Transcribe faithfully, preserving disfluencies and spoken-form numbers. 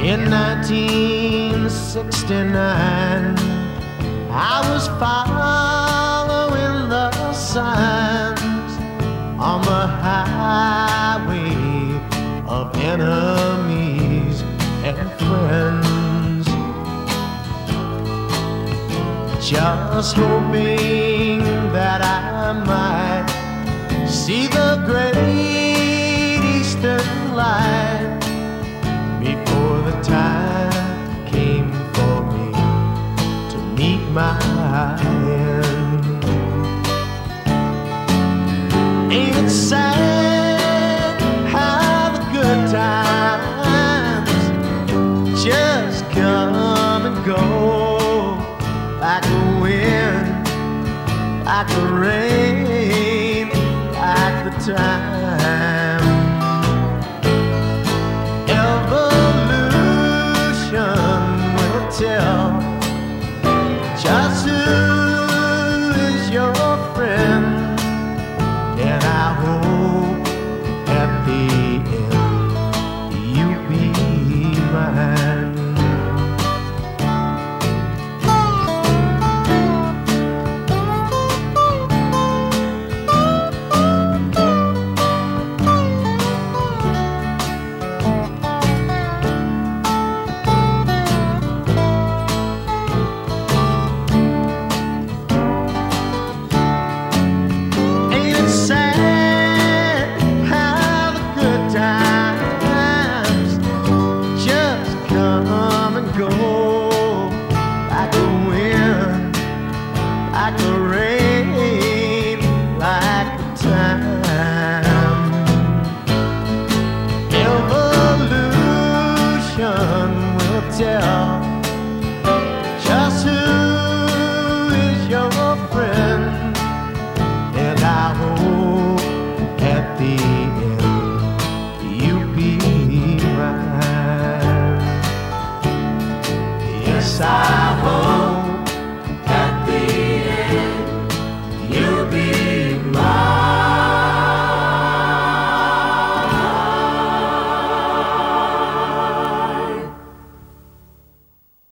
In nineteen sixty-nine, I was following the signs on the highway of enemies and friends, just hoping that I might see the great eastern light before the time came for me to meet my end. Ain't it sad how the good times just come and go, like the wind, like the rain, like the time.